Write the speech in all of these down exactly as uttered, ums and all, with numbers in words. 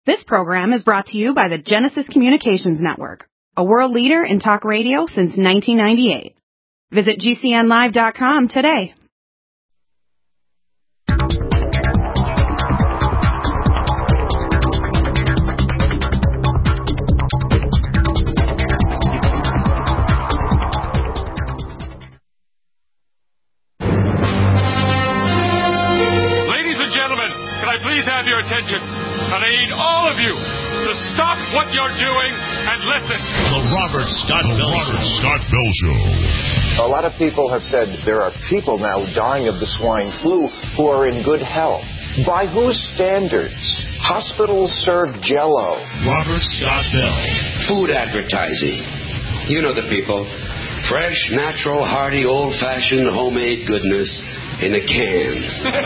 This program is brought to you by the Genesis Communications Network, a world leader in talk radio since nineteen ninety-eight. Visit G C N live dot com today. Ladies and gentlemen, can I please have your attention? And I need all of you to stop what you're doing and listen. The Robert Scott Bell Robert Scott Bell Show. A lot of people have said there are people now dying of the swine flu who are in good health. By whose standards? Hospitals serve Jell-O. Robert Scott Bell. Food advertising. You know the people. Fresh, natural, hearty, old-fashioned, homemade goodness in a can.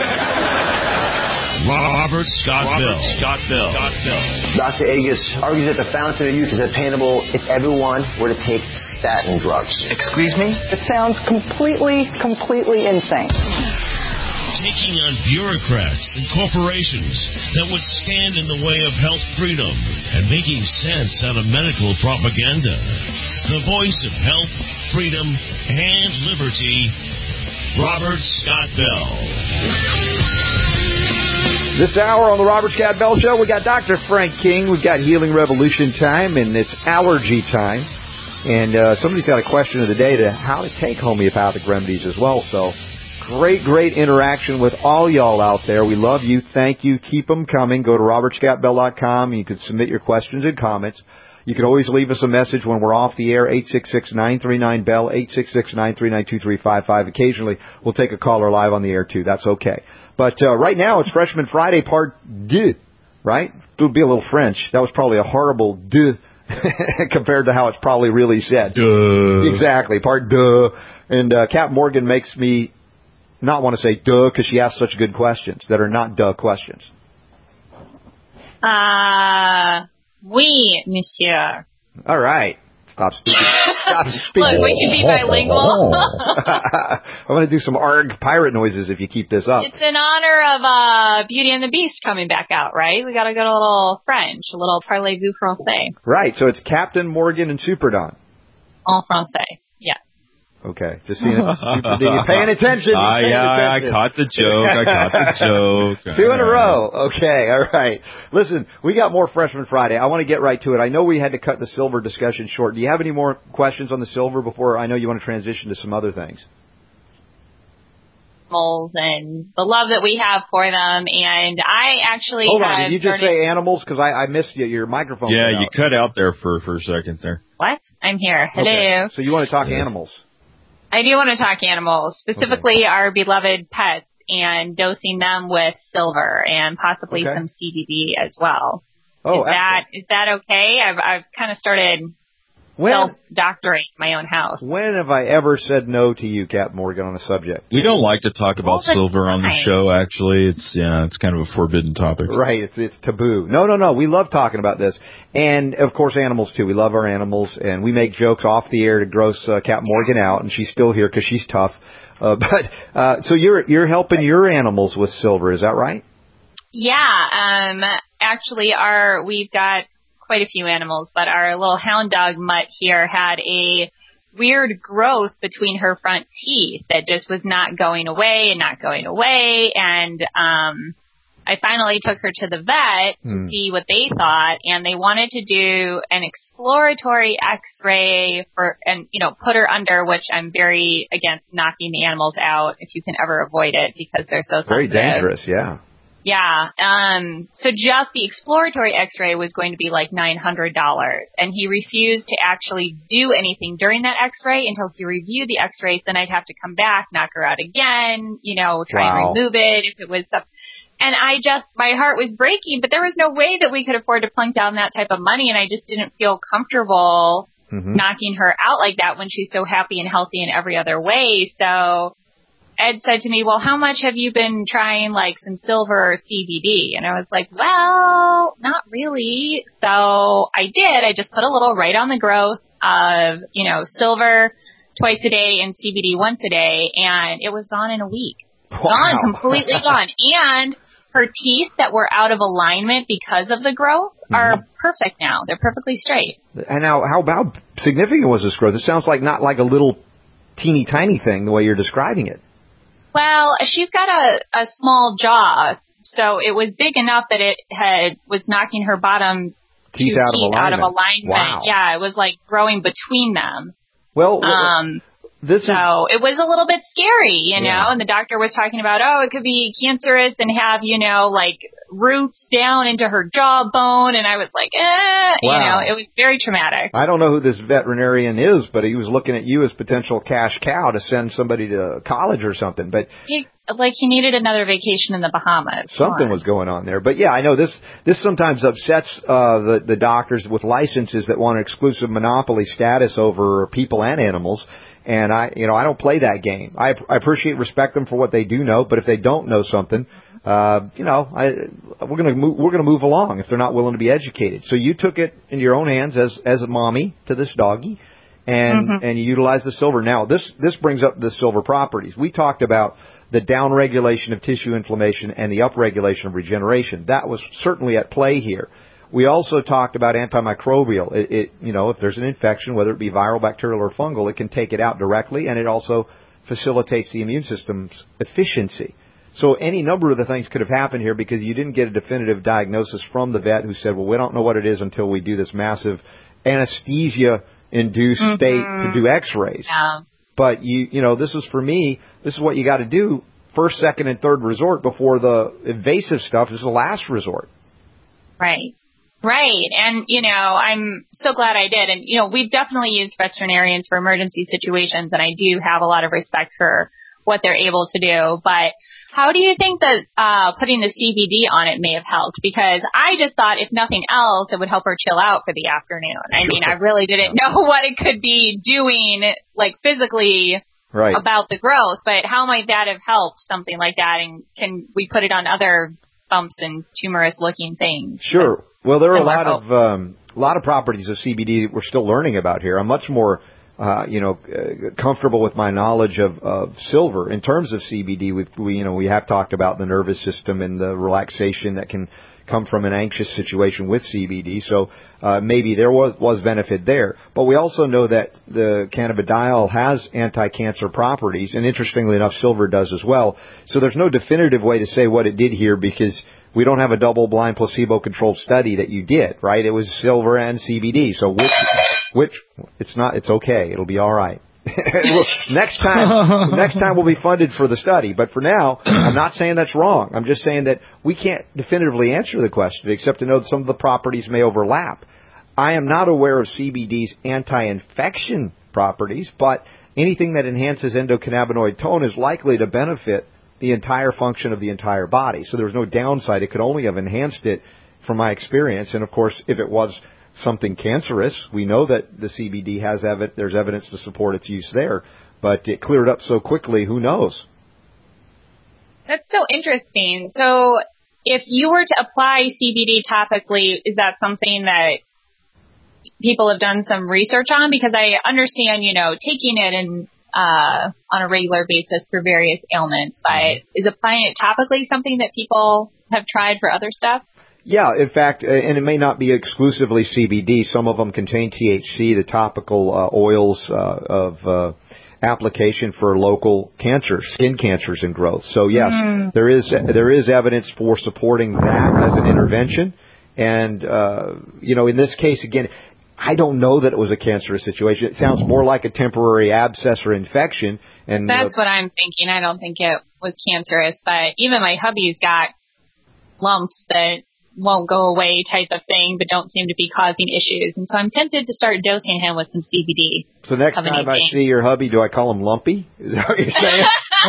Robert Scott Robert Bell. Scott Bell. Scott Bell. Doctor Agus argues that the fountain of youth is attainable if everyone were to take statin drugs. Excuse me? It sounds completely, completely insane. Taking on bureaucrats and corporations that would stand in the way of health freedom and making sense out of medical propaganda. The voice of health, freedom, and liberty, Robert Scott Bell. This hour on the Robert Scott Bell Show, we got Doctor Frank King. We've got Healing Revolution time, and it's allergy time. And uh, somebody's got a question of the day to how to take homeopathic remedies as well. So great, great interaction with all y'all out there. We love you. Thank you. Keep them coming. Go to robert scott bell dot com. You can submit your questions and comments. You can always leave us a message when we're off the air, eight six six, nine three nine, B E L L, eight six six, nine three nine, two three five five. Occasionally, we'll take a caller live on the air, too. That's okay. But uh, right now, it's Freshman Friday, part deux, right? It would be a little French. That was probably a horrible deux compared to how it's probably really said. Duh. Exactly, part deux. And uh, Kat Morgan makes me not want to say duh because she asks such good questions that are not duh questions. Uh, oui, monsieur. All right. Stop speaking. Stop speaking. Look, we can be bilingual. I'm going to do some arg pirate noises if you keep this up. It's in honor of uh, Beauty and the Beast coming back out, right? We got to go to a little French, a little parlez-vous français. Right, so it's Captain Morgan and Super Don. En français, yeah. Okay, just seeing it. Super, you're paying attention. Ah, uh, yeah, attention. I caught the joke. I caught the joke. Two in a row. Okay, all right. Listen, we got more Freshman Friday. I want to get right to it. I know we had to cut the silver discussion short. Do you have any more questions on the silver before I know you want to transition to some other things? And the love that we have for them, and I actually Hold have on, did you just started... say animals? Because I, I missed you. Your microphone. Yeah, cut you out. cut out there for, for a second there. What? I'm here. Hello. Okay. So you want to talk Yes. animals? I do want to talk animals, specifically okay. our beloved pets, and dosing them with silver and possibly okay. some C B D as well. Oh, is that is that okay? I've I've kind of started when, self-doctoring my own house. When have I ever said no to you, Kat Morgan, on a subject? We don't like to talk about silver time. on the show, actually. It's yeah, it's kind of a forbidden topic. Right, it's it's taboo. No, no, no, we love talking about this. And, of course, animals, too. We love our animals, and we make jokes off the air to gross uh, Kat Morgan out, and she's still here because she's tough. Uh, but uh, so you're you're helping your animals with silver, is that right? Yeah, um, actually, our we've got quite a few animals, but our little hound dog Mutt here had a weird growth between her front teeth that just was not going away and not going away. And um, I finally took her to the vet to hmm. see what they thought, and they wanted to do an exploratory X-ray for, and you know, put her under, which I'm very against knocking the animals out if you can ever avoid it because they're so sensitive. Very dangerous, yeah. Yeah, um, so just the exploratory X-ray was going to be like nine hundred dollars, and he refused to actually do anything during that X-ray until he reviewed the X-rays. Then I'd have to come back, knock her out again, you know, try wow. and remove it if it was stuff. And I just, my heart was breaking, but there was no way that we could afford to plunk down that type of money, and I just didn't feel comfortable mm-hmm. knocking her out like that when she's so happy and healthy in every other way. So Ed said to me, well, how much have you been trying, like, some silver or C B D? And I was like, well, not really. So I did. I just put a little right on the growth of, you know, silver twice a day and C B D once a day, and it was gone in a week. Wow. Gone, completely gone. And her teeth that were out of alignment because of the growth are mm-hmm. perfect now. They're perfectly straight. And now, how, how significant was this growth? It sounds like not like a little teeny tiny thing the way you're describing it. Well, she's got a, a small jaw, so it was big enough that it had was knocking her bottom teeth, two out, teeth of out of alignment. Wow. Yeah, it was like growing between them. Well, um, this so is, it was a little bit scary, you know, yeah. and the doctor was talking about, oh, it could be cancerous and have, you know, like roots down into her jawbone. And I was like, eh, wow. you know, it was very traumatic. I don't know who this veterinarian is, but he was looking at you as potential cash cow to send somebody to college or something. But he, like he needed another vacation in the Bahamas. Something was going on there. But yeah, I know this, this sometimes upsets, uh, the, the doctors with licenses that want exclusive monopoly status over people and animals. And I, you know, I don't play that game. I, I appreciate, respect them for what they do know, but if they don't know something, uh, you know, I, we're gonna move, we're gonna move along if they're not willing to be educated. So you took it in your own hands as, as a mommy to this doggy, and, mm-hmm. and you utilized the silver. Now this, this brings up the silver properties. We talked about the downregulation of tissue inflammation and the upregulation of regeneration. That was certainly at play here. We also talked about antimicrobial. It, it, you know, if there's an infection, whether it be viral, bacterial, or fungal, it can take it out directly, and it also facilitates the immune system's efficiency. So any number of the things could have happened here because you didn't get a definitive diagnosis from the vet who said, well, we don't know what it is until we do this massive anesthesia-induced mm-hmm. state to do x-rays. Yeah. But, you, you know, this is for me, this is what you got to do first, second, and third resort before the invasive stuff is the last resort. Right. Right. And, you know, I'm so glad I did. And, you know, we've definitely used veterinarians for emergency situations, and I do have a lot of respect for what they're able to do. But how do you think that uh putting the C B D on it may have helped? Because I just thought, if nothing else, it would help her chill out for the afternoon. I mean, I really didn't know what it could be doing, like, physically right. about the growth. But how might that have helped something like that? And can we put it on other bumps and tumorous-looking things? Sure. Well, there are a lot of um, a lot of properties of C B D that we're still learning about here. I'm much more, uh, you know, uh, comfortable with my knowledge of, of silver in terms of C B D. We've, we, you know, we have talked about the nervous system and the relaxation that can come from an anxious situation with C B D. So uh, maybe there was, was benefit there. But we also know that the cannabidiol has anti-cancer properties, and interestingly enough, silver does as well. So there's no definitive way to say what it did here because we don't have a double-blind placebo-controlled study that you did, right? It was silver and C B D. So which, which, it's not, it's okay. It'll be all right. next time, next time we'll be funded for the study. But for now, I'm not saying that's wrong. I'm just saying that we can't definitively answer the question except to know that some of the properties may overlap. I am not aware of C B D's anti-infection properties, but anything that enhances endocannabinoid tone is likely to benefit the entire function of the entire body. So there's no downside. It could only have enhanced it from my experience. And, of course, if it was something cancerous, we know that the C B D has ev- there's evidence to support its use there. But it cleared up so quickly, who knows? That's so interesting. So if you were to apply C B D topically, is that something that people have done some research on? Because I understand, you know, taking it and Uh, on a regular basis for various ailments, but is applying it topically something that people have tried for other stuff? Yeah, in fact, and it may not be exclusively C B D. Some of them contain T H C, the topical uh, oils uh, of uh, application for local cancers, skin cancers and growth. So yes, mm. there is there is evidence for supporting that as an intervention. And, uh, you know, in this case, again, I don't know that it was a cancerous situation. It sounds more like a temporary abscess or infection. And that's uh, what I'm thinking. I don't think it was cancerous, but even my hubby's got lumps that won't go away type of thing, but don't seem to be causing issues. And so I'm tempted to start dosing him with some C B D. So next time I see your hubby, do I call him Lumpy? Is that what you're saying?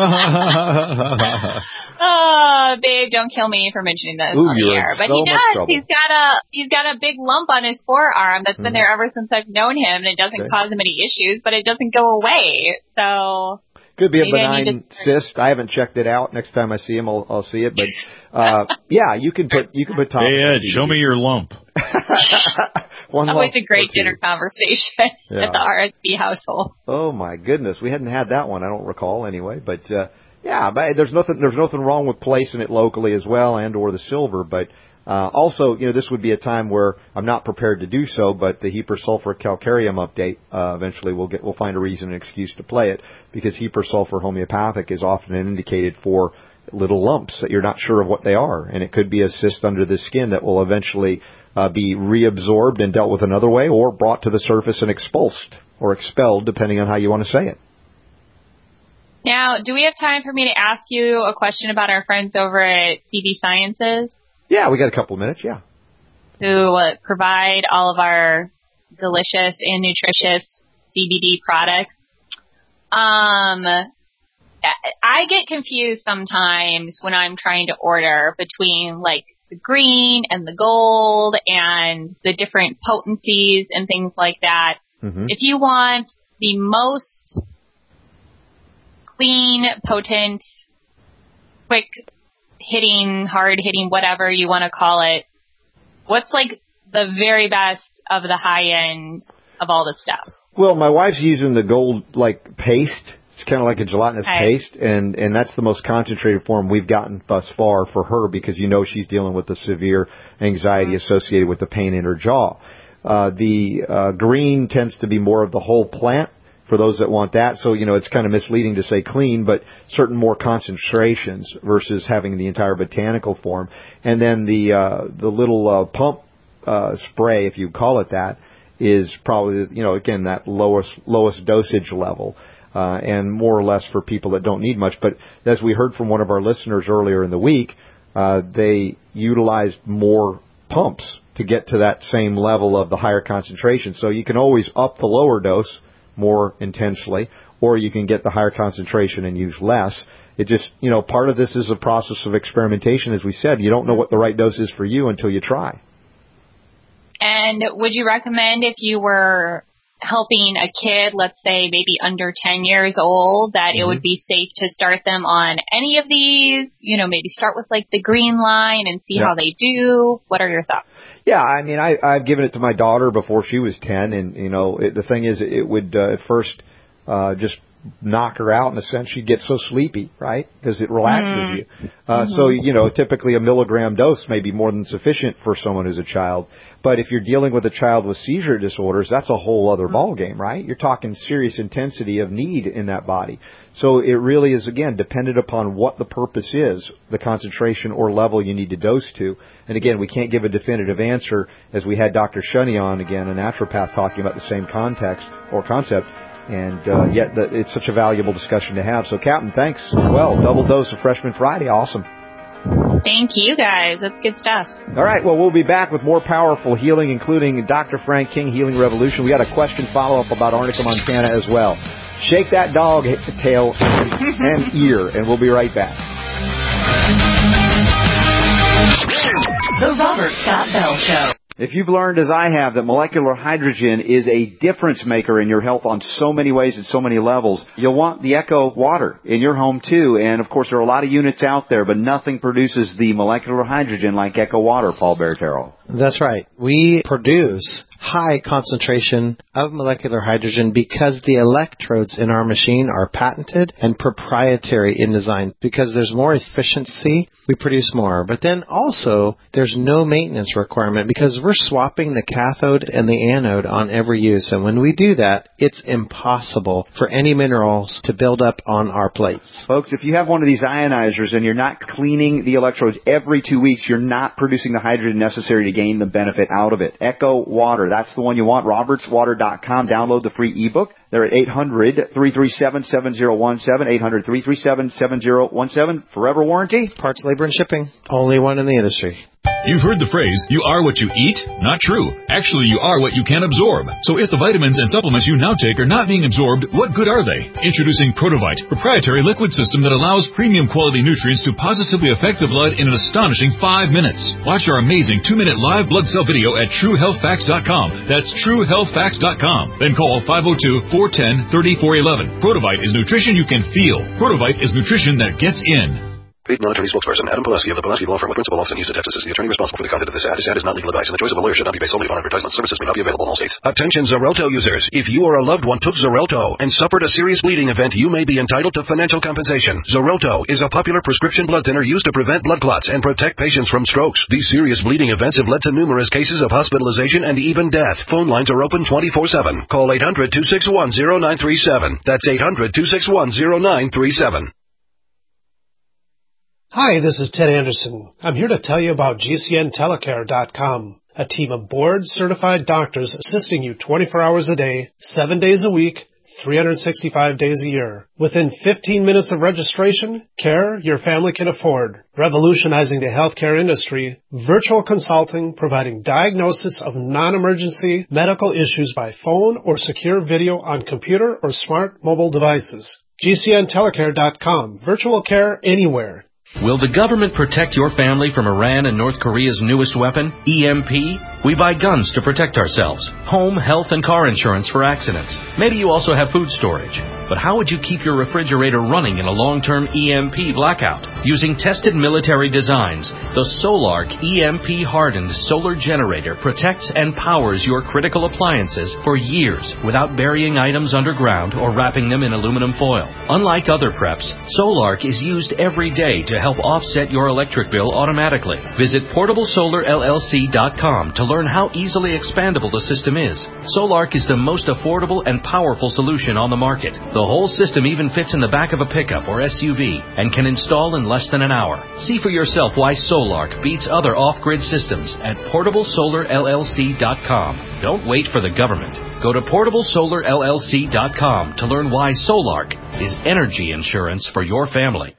Oh, babe, don't kill me for mentioning this Ooh, on the air. But so he does. Trouble. He's got a he's got a big lump on his forearm that's been mm. there ever since I've known him, and it doesn't okay. cause him any issues, but it doesn't go away. So could be a benign cyst. I haven't checked it out. Next time I see him, I'll, I'll see it. But uh, yeah, you can put you can put Tom. Hey Ed, show me your lump. One Always a great dinner conversation yeah. at the R S B household. Oh my goodness, we hadn't had that one. I don't recall anyway. But uh, Yeah, but there's nothing there's nothing wrong with placing it locally as well, and or the silver. But uh, also, you know, this would be a time where I'm not prepared to do so. But the Heper-Sulfur Calcareum update, uh, eventually we'll get we'll find a reason and excuse to play it, because Heper-Sulfur homeopathic is often indicated for little lumps that you're not sure of what they are, and it could be a cyst under the skin that will eventually uh, be reabsorbed and dealt with another way, or brought to the surface and expulsed or expelled, depending on how you want to say it. Now, do we have time for me to ask you a question about our friends over at C B Sciences? Yeah, we got a couple of minutes, yeah. Who uh, provide all of our delicious and nutritious C B D products. Um, I get confused sometimes when I'm trying to order between, like, the green and the gold and the different potencies and things like that. Mm-hmm. If you want the most clean, potent, quick-hitting, hard-hitting, whatever you want to call it, what's, like, the very best of the high-end of all this stuff? Well, my wife's using the gold, like, paste. It's kind of like a gelatinous okay. paste, and, and that's the most concentrated form we've gotten thus far for her, because you know she's dealing with the severe anxiety mm-hmm. associated with the pain in her jaw. Uh, the uh, green tends to be more of the whole plant, for those that want that. So, you know, it's kind of misleading to say clean, but certain more concentrations versus having the entire botanical form. And then the uh, the little uh, pump uh, spray, if you call it that, is probably, you know, again, that lowest lowest dosage level, uh, and more or less for people that don't need much. But as we heard from one of our listeners earlier in the week, uh, they utilized more pumps to get to that same level of the higher concentration. So you can always up the lower dose more intensely, or you can get the higher concentration and use less. It just, you know, part of this is a process of experimentation. As we said, you don't know what the right dose is for you until you try. And would you recommend, if you were helping a kid, let's say maybe under ten years old, that mm-hmm. it would be safe to start them on any of these? You know, maybe start with like the green line and see yeah. how they do. What are your thoughts? Yeah, I mean, I, I've given it to my daughter before she was ten, and, you know, it, the thing is, it would uh, at first uh, just knock her out in a sense. She'd get so sleepy, right, because it relaxes mm. you. Uh, mm-hmm. So, you know, typically a milligram dose may be more than sufficient for someone who's a child. But if you're dealing with a child with seizure disorders, that's a whole other ballgame, right? You're talking serious intensity of need in that body. So it really is, again, dependent upon what the purpose is, the concentration or level you need to dose to. And again, we can't give a definitive answer, as we had Doctor Shunny on, again, a naturopath, talking about the same context or concept. And uh, yet the, it's such a valuable discussion to have. So, Captain, thanks as well. Double dose of Freshman Friday. Awesome. Thank you, guys. That's good stuff. All right. Well, we'll be back with more powerful healing, including Doctor Frank King, Healing Revolution. We got a question follow-up about Arnica montana as well. Shake that dog tail and ear, and we'll be right back. The Robert Scott Bell Show. If you've learned, as I have, that molecular hydrogen is a difference maker in your health on so many ways and so many levels, you'll want the Echo water in your home too. And of course, there are a lot of units out there, but nothing produces the molecular hydrogen like Echo water, Paul Barretero. That's right. We produce high concentration of molecular hydrogen because the electrodes in our machine are patented and proprietary in design. Because there's more efficiency, we produce more. But then also, there's no maintenance requirement because we're swapping the cathode and the anode on every use. And when we do that, it's impossible for any minerals to build up on our plates. Folks, if you have one of these ionizers and you're not cleaning the electrodes every two weeks, you're not producing the hydrogen necessary to gain the benefit out of it. Echo Water. That's the one you want. roberts water dot com. Download the free ebook. They're at eight hundred, three three seven, seven zero one seven, eight hundred, three three seven, seven zero one seven. Forever warranty. Parts, labor, and shipping. Only one in the industry. You've heard the phrase, you are what you eat? Not true. Actually, you are what you can absorb. So if the vitamins and supplements you now take are not being absorbed, what good are they? Introducing Protovite, proprietary liquid system that allows premium quality nutrients to positively affect the blood in an astonishing five minutes. Watch our amazing two-minute live blood cell video at true health facts dot com. That's true health facts dot com. Then call five oh two, four one zero, three four one one. Protovite is nutrition you can feel. Protovite is nutrition that gets in. Paid non-attorney spokesperson Adam Pulaski of the Pulaski Law Firm with principal office in Houston, Texas is the attorney responsible for the content of this ad. This ad is not legal advice, and the choice of a lawyer should not be based solely upon advertisements. Services may not be available in all states. Attention Xarelto users. If you or a loved one took Xarelto and suffered a serious bleeding event, you may be entitled to financial compensation. Xarelto is a popular prescription blood thinner used to prevent blood clots and protect patients from strokes. These serious bleeding events have led to numerous cases of hospitalization and even death. Phone lines are open twenty-four seven. Call eight hundred, two six one, zero nine three seven. That's eight hundred, two six one, zero nine three seven. Hi, this is Ted Anderson. I'm here to tell you about G C N telecare dot com, a team of board-certified doctors assisting you twenty-four hours a day, seven days a week, three hundred sixty-five days a year. Within fifteen minutes of registration, care your family can afford. Revolutionizing the healthcare industry, virtual consulting providing diagnosis of non-emergency medical issues by phone or secure video on computer or smart mobile devices. G C N telecare dot com, virtual care anywhere. Will the government protect your family from Iran and North Korea's newest weapon, E M P? We buy guns to protect ourselves, home, health, and car insurance for accidents. Maybe you also have food storage. But how would you keep your refrigerator running in a long-term E M P blackout? Using tested military designs, the Solark E M P-hardened solar generator protects and powers your critical appliances for years without burying items underground or wrapping them in aluminum foil. Unlike other preps, Solark is used every day to help offset your electric bill automatically. Visit portable solar L L C dot com to learn how easily expandable the system is. Solark is the most affordable and powerful solution on the market. The whole system even fits in the back of a pickup or S U V and can install in less than an hour. See for yourself why Solark beats other off-grid systems at portable solar L L C dot com. Don't wait for the government. Go to portable solar L L C dot com to learn why Solark is energy insurance for your family.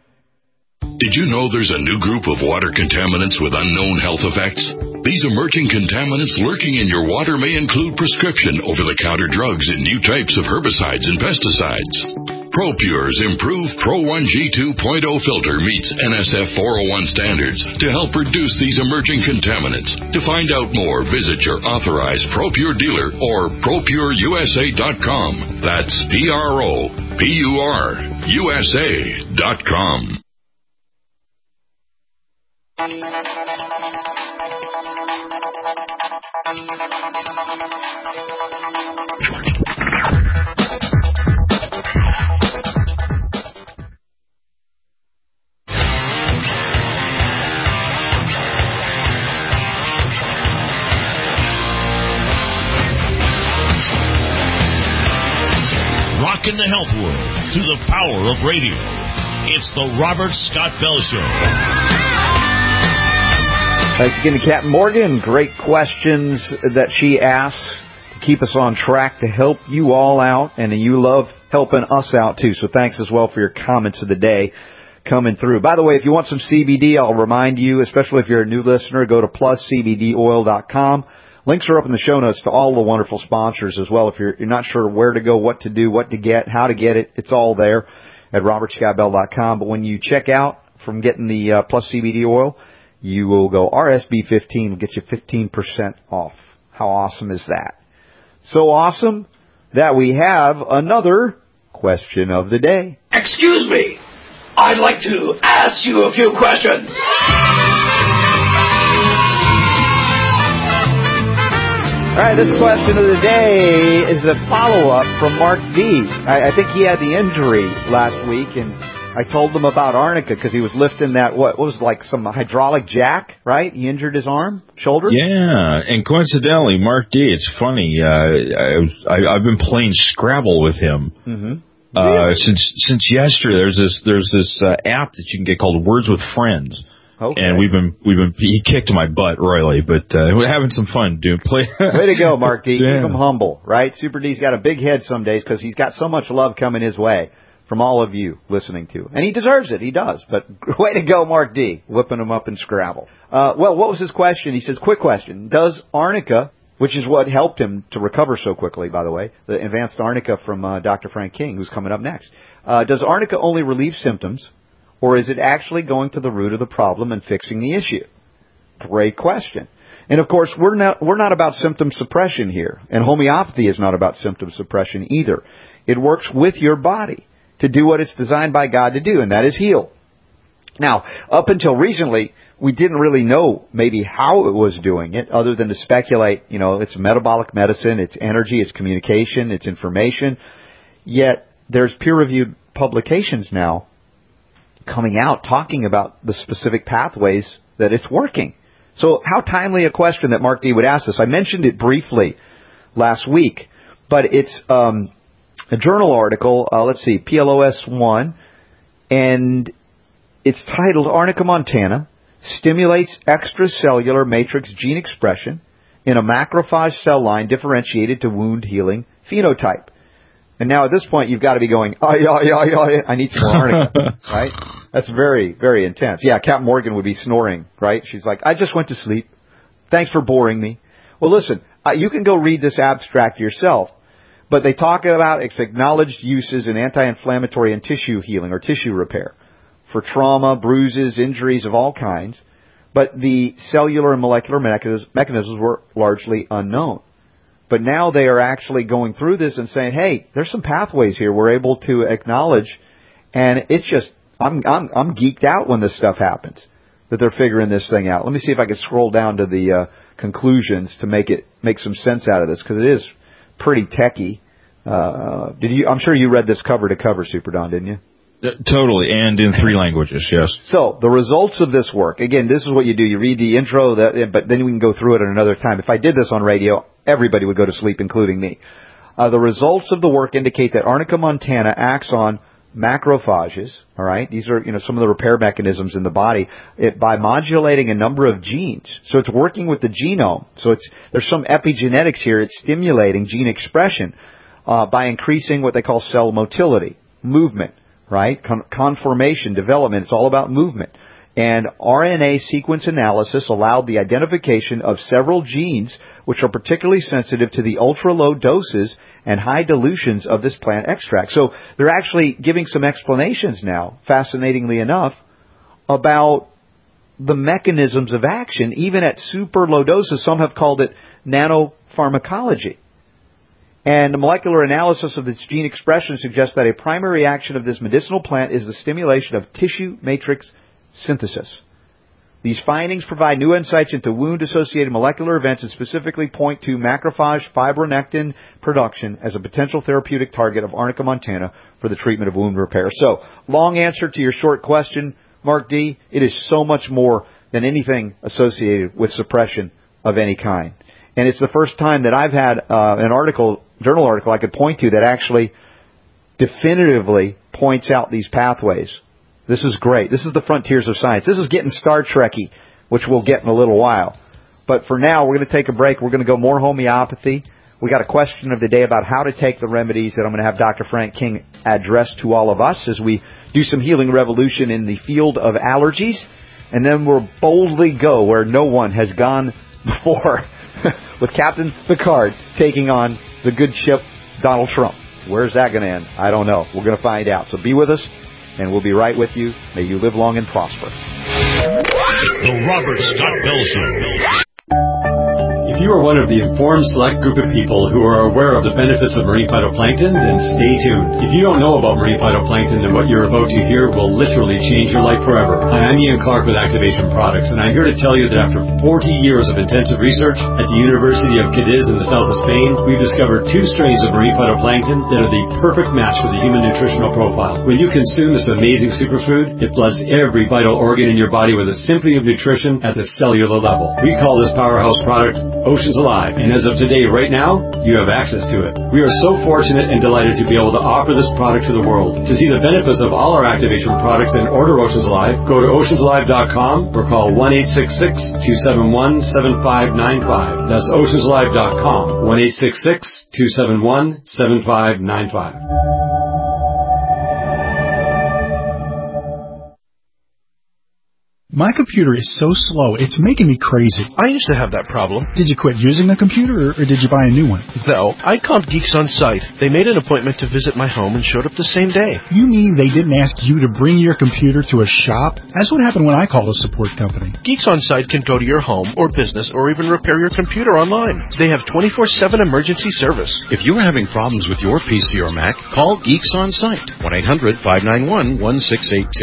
Did you know there's a new group of water contaminants with unknown health effects? These emerging contaminants lurking in your water may include prescription over-the-counter drugs and new types of herbicides and pesticides. ProPure's improved Pro one G two point oh filter meets N S F four oh one standards to help reduce these emerging contaminants. To find out more, visit your authorized ProPure dealer or Pro Pure U S A dot com. That's P R O P U R U S A dot com. Rockin' the health world through the power of radio. It's the Robert Scott Bell Show. Thanks again to Captain Morgan. Great questions that she asks to keep us on track to help you all out, and you love helping us out too. So thanks as well for your comments of the day coming through. By the way, if you want some C B D, I'll remind you, especially if you're a new listener, go to plus c b d oil dot com. Links are up in the show notes to all the wonderful sponsors as well. If you're, you're not sure where to go, what to do, what to get, how to get it, it's all there at robert scott bell dot com. But when you check out from getting the uh, Plus C B D oil, you will go R S B fifteen, will get you fifteen percent off. How awesome is that? So awesome that we have another question of the day. Excuse me. I'd like to ask you a few questions. All right, this question of the day is a follow-up from Mark D. I, I think he had the injury last week, and I told him about Arnica because he was lifting that, what, what was it, like some hydraulic jack, right? He injured his arm, shoulder? Yeah, and coincidentally, Mark D, it's funny, uh, I, I, I've been playing Scrabble with him. Mm-hmm. Uh, really? since since yesterday. There's this there's this uh, app that you can get called Words with Friends. Okay. And we've been we've been he kicked my butt royally, but uh, we're having some fun, dude. Play. Way to go, Mark D. Yeah. Keep him humble, right? Super D's got a big head some days because he's got so much love coming his way from all of you listening to, and he deserves it. He does. But way to go, Mark D. Whipping him up in Scrabble. Uh, well, what was his question? He says, quick question: does Arnica, which is what helped him to recover so quickly, by the way, the advanced Arnica from uh, Doctor Frank King, who's coming up next, uh, does Arnica only relieve symptoms? Or is it actually going to the root of the problem and fixing the issue? Great question. And of course, we're not we're not about symptom suppression here. And homeopathy is not about symptom suppression either. It works with your body to do what it's designed by God to do, and that is heal. Now, up until recently, we didn't really know maybe how it was doing it, other than to speculate, you know, it's metabolic medicine, it's energy, it's communication, it's information. Yet there's peer-reviewed publications now coming out talking about the specific pathways that it's working. So how timely a question that Mark D. would ask us. I mentioned it briefly last week, but it's um, a journal article, uh, let's see, P L O S one, and it's titled Arnica montana Stimulates Extracellular Matrix Gene Expression in a Macrophage Cell Line Differentiated to Wound Healing Phenotype. And now at this point, you've got to be going, oh, yeah, yeah, yeah, I need some more arnica, right? That's very, very intense. Yeah, Captain Morgan would be snoring, right? She's like, I just went to sleep. Thanks for boring me. Well, listen, uh, you can go read this abstract yourself, but they talk about its acknowledged uses in anti-inflammatory and tissue healing or tissue repair for trauma, bruises, injuries of all kinds, but the cellular and molecular mechanisms were largely unknown. But now they are actually going through this and saying, hey, there's some pathways here we're able to acknowledge, and it's just, I'm, I'm, I'm geeked out when this stuff happens, that they're figuring this thing out. Let me see if I can scroll down to the uh, conclusions to make it make some sense out of this, because it is pretty techy. Uh, did you? I'm sure you read this cover to cover, Super Don, didn't you? Uh, totally, and in three languages, yes. So, the results of this work, again, this is what you do. You read the intro, that, but then we can go through it at another time. If I did this on radio, everybody would go to sleep, including me. Uh, the results of the work indicate that Arnica montana acts on macrophages, all right? These are, you know, some of the repair mechanisms in the body, it, by modulating a number of genes. So it's working with the genome. So it's there's some epigenetics here. It's stimulating gene expression uh, by increasing what they call cell motility, movement. Right? Con- conformation, development, it's all about movement. And R N A sequence analysis allowed the identification of several genes which are particularly sensitive to the ultra-low doses and high dilutions of this plant extract. So they're actually giving some explanations now, fascinatingly enough, about the mechanisms of action, even at super low doses. Some have called it nanopharmacology. And the molecular analysis of this gene expression suggests that a primary action of this medicinal plant is the stimulation of tissue matrix synthesis. These findings provide new insights into wound-associated molecular events and specifically point to macrophage fibronectin production as a potential therapeutic target of Arnica montana for the treatment of wound repair. So, long answer to your short question, Mark D., it is so much more than anything associated with suppression of any kind. And it's the first time that I've had uh, an article, journal article I could point to that actually definitively points out these pathways. This is great. This is the frontiers of science. This is getting Star Trek-y, which we'll get in a little while. But for now, we're going to take a break. We're going to go more homeopathy. We got a question of the day about how to take the remedies that I'm going to have Doctor Frank King address to all of us as we do some healing revolution in the field of allergies. And then we'll boldly go where no one has gone before. With Captain Picard taking on the good ship Donald Trump. Where's that going to end? I don't know. We're going to find out. So be with us, and we'll be right with you. May you live long and prosper. The Robert Scott Bell Show. If you are one of the informed select group of people who are aware of the benefits of marine phytoplankton, then stay tuned. If you don't know about marine phytoplankton, then what you're about to hear will literally change your life forever. Hi, I'm Ian Clark with Activation Products, and I'm here to tell you that after forty years of intensive research at the University of Cadiz in the south of Spain, we've discovered two strains of marine phytoplankton that are the perfect match for the human nutritional profile. When you consume this amazing superfood, it floods every vital organ in your body with a symphony of nutrition at the cellular level. We call this powerhouse product Oceans Alive, and as of today, right now, you have access to it. We are so fortunate and delighted to be able to offer this product to the world. To see the benefits of all our Activation products and order Oceans Alive, go to oceans alive dot com or call one eight six six, two seven one, seven five nine five. That's oceans alive dot com, one eight six six, two seven one, seven five nine five. My computer is so slow, it's making me crazy. I used to have that problem. Did you quit using the computer, or, or did you buy a new one? No, I called Geeks On Site. They made an appointment to visit my home and showed up the same day. You mean they didn't ask you to bring your computer to a shop? That's what happened when I called a support company. Geeks On Site can go to your home or business or even repair your computer online. They have twenty-four seven emergency service. If you're having problems with your P C or Mac, call Geeks On Site, one eight hundred, five nine one, one six eight two.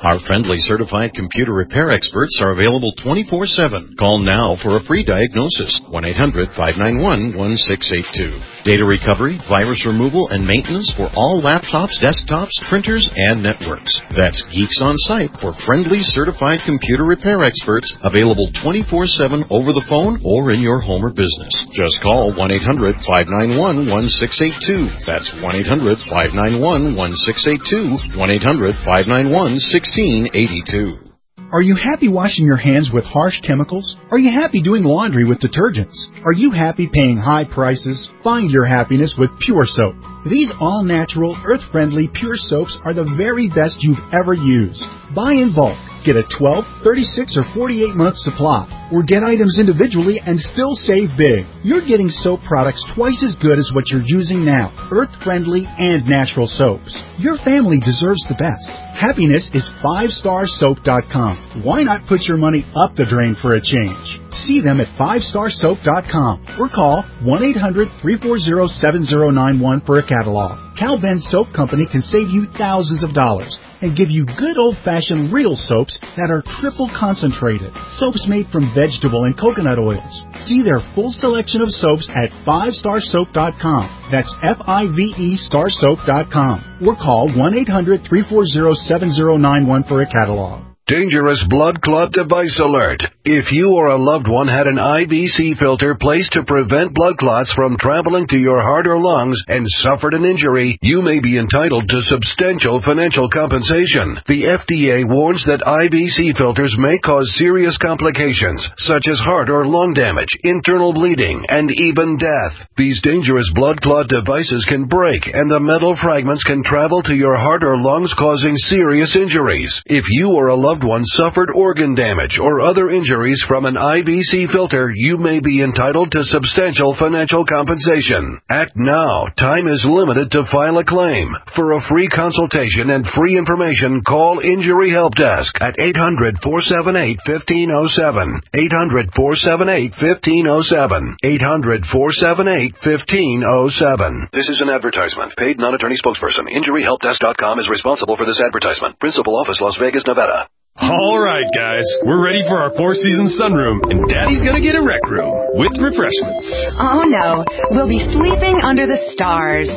Our friendly certified computer repair experts are available twenty-four seven. Call now for a free diagnosis. one eight hundred five nine one one six eight two. Data recovery, virus removal, and maintenance for all laptops, desktops, printers, and networks. That's Geeks On Site for friendly certified computer repair experts, available twenty-four seven over the phone or in your home or business. Just call one eight hundred five nine one one six eight two. That's one eight hundred five nine one one six eight two. one eight hundred five nine one one six eight two. Are you happy washing your hands with harsh chemicals? Are you happy doing laundry with detergents? Are you happy paying high prices? Find your happiness with Pure Soap. These all-natural, earth-friendly Pure Soaps are the very best you've ever used. Buy in bulk. Get a twelve, thirty-six, or forty-eight month supply, or get items individually and still save big. You're getting soap products twice as good as what you're using now, earth-friendly and natural soaps. Your family deserves the best. Happiness is five star soap dot com. Why not put your money up the drain for a change? See them at five star soap dot com or call one eight hundred three four zero seven zero nine one for a catalog. Cal Ben Soap Company can save you thousands of dollars and give you good old-fashioned real soaps that are triple concentrated. Soaps made from vegetable and coconut oils. See their full selection of soaps at five star soap dot com. That's F I V E star soap dot com. Or call one eight hundred three four zero seven zero nine one for a catalog. Dangerous blood clot device alert. If you or a loved one had an I V C filter placed to prevent blood clots from traveling to your heart or lungs and suffered an injury, you may be entitled to substantial financial compensation. The F D A warns that I V C filters may cause serious complications, such as heart or lung damage, internal bleeding, and even death. These dangerous blood clot devices can break, and the metal fragments can travel to your heart or lungs, causing serious injuries. If you or a loved one suffered organ damage or other injuries from an I V C filter, you may be entitled to substantial financial compensation. Act now. Time is limited to file a claim. For a free consultation and free information, call Injury Help Desk at eight hundred four seven eight one five zero seven. eight hundred four seven eight one five zero seven. eight hundred four seven eight one five zero seven. This is an advertisement. Paid non-attorney spokesperson. Injury Help Desk dot com is responsible for this advertisement. Principal office, Las Vegas, Nevada. All right, guys, we're ready for our Four Seasons sunroom, and Daddy's gonna get a rec room with refreshments. Oh, no. We'll be sleeping under the stars.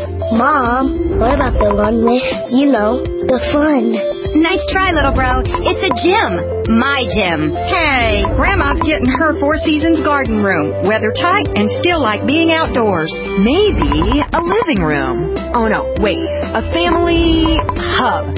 Mom, what about the one with, you know, the fun? Nice try, little bro. It's a gym. My gym. Hey, Grandma's getting her Four Seasons garden room. Weather tight and still like being outdoors. Maybe a living room. Oh, no, wait. A family hub.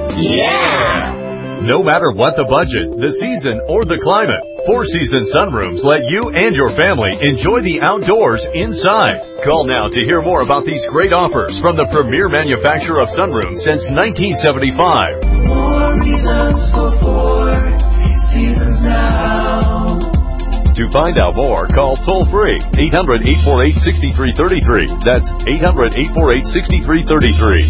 Yeah! No matter what the budget, the season, or the climate, Four Seasons Sunrooms let you and your family enjoy the outdoors inside. Call now to hear more about these great offers from the premier manufacturer of sunrooms since nineteen seventy-five. More reasons for Four Seasons now. To find out more, call toll-free eight hundred eight four eight six three three three. That's eight hundred eight four eight six three three three.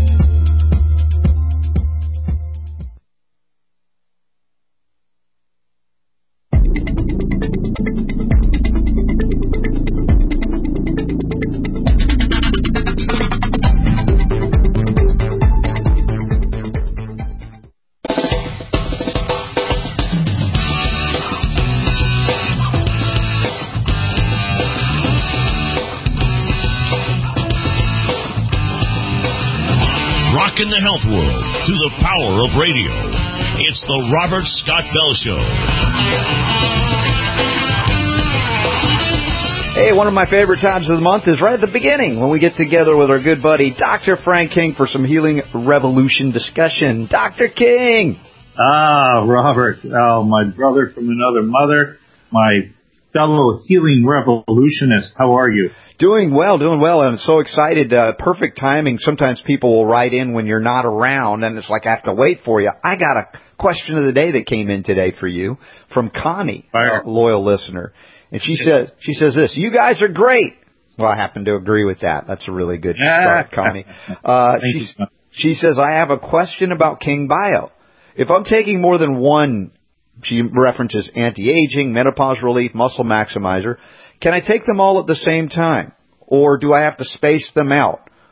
In the health world to the power of radio. It's the Robert Scott Bell Show. Hey, one of my favorite times of the month is right at the beginning when we get together with our good buddy Doctor Frank King for some Healing Revolution discussion. Doctor King! Ah, Robert. Oh, my brother from another mother, my fellow Healing Revolutionist. How are you? Doing well, doing well. I'm so excited. Uh, perfect timing. Sometimes people will write in when you're not around, and it's like I have to wait for you. I got a question of the day that came in today for you from Connie, a loyal listener. And she says, she says this, you guys are great. Well, I happen to agree with that. That's a really good start, Connie. Uh, she, she says, I have a question about King Bio. If I'm taking more than one, she references anti-aging, menopause relief, muscle maximizer, can I take them all at the same time? Or do I have to space them out?